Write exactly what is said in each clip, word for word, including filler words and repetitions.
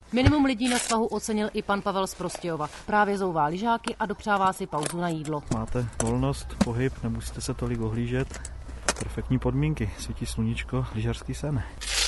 Minimum lidí na svahu ocenil i pan Pavel z Prostějova. Právě zouvá lyžáky a dopřává si pauzu na jídlo. Máte volnost, pohyb, nemusíte se tolik ohlížet. Perfektní podmínky, svítí sluníčko, lyžařský sen.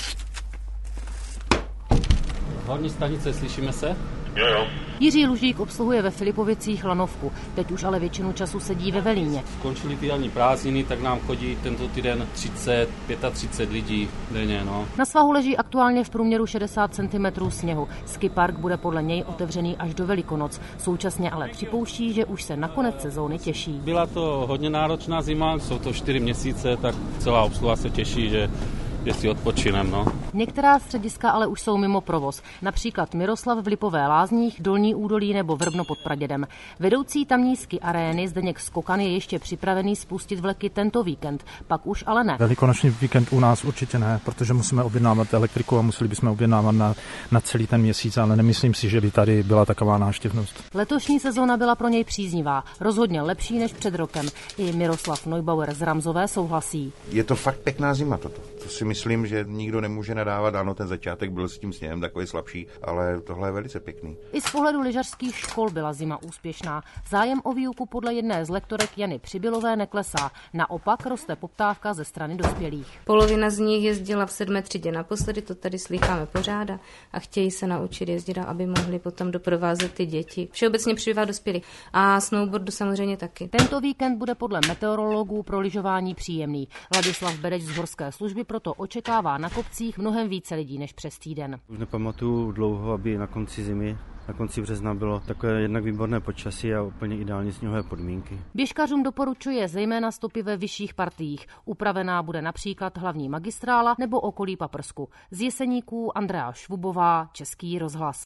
Horní stanice, slyšíme se? Jo, jo. Jiří Lužík obsluhuje ve Filipovicích lanovku. Teď už ale většinu času sedí ve Velíně. Skončily ty jarní prázdniny, tak nám chodí tento týden třicet, třicet pět lidí denně. No. Na svahu leží aktuálně v průměru šedesát centimetrů sněhu. Skipark bude podle něj otevřený až do Velikonoc. Současně ale připouští, že už se na konec sezóny těší. Byla to hodně náročná zima, jsou to čtyři měsíce, tak celá obsluha se těší, že že si odpočinem, no. Některá střediska ale už jsou mimo provoz. Například Miroslav v Lipové Lázních, Dolní údolí nebo Vrbno pod Pradědem. Vedoucí tamní ski arény Zdeněk Skokan je ještě připravený spustit vleky tento víkend, pak už ale ne. Velikonoční víkend u nás určitě ne, protože musíme objednávat elektriku a museli bychom objednávat na, na celý ten měsíc, ale nemyslím si, že by tady byla taková návštěvnost. Letošní sezóna byla pro něj příznivá, rozhodně lepší než před rokem. I Miroslav Neubauer z Ramzové souhlasí. Je to fakt pěkná zima toto. To si myslím, že nikdo nemůže nadávat. Ano, ten začátek byl s tím sněhem takový slabší, ale tohle je velice pěkný. I z pohledu lyžařských škol byla zima úspěšná. Zájem o výuku podle jedné z lektorek Jany Přibylové neklesá. Naopak roste poptávka ze strany dospělých. Polovina z nich jezdila v sedmé třídě naposledy, to tady slýcháme pořád a chtějí se naučit jezdit, aby mohli potom doprovázet ty děti. Všeobecně přibývá dospělých a snowboardu samozřejmě taky. Tento víkend bude podle meteorologů pro lyžování příjemný. Ladislav Bereč z horské služby proto očekává na kopcích mnohem více lidí než přes týden. Už nepamatuju dlouho, aby na konci zimy, na konci března bylo takové jednak výborné počasí a úplně ideální sněhové podmínky. Běžkařům doporučuje zejména stopy ve vyšších partiích. Upravená bude například hlavní magistrála nebo okolí Paprsku. Z Jeseníků Andrea Švubová, Český rozhlas.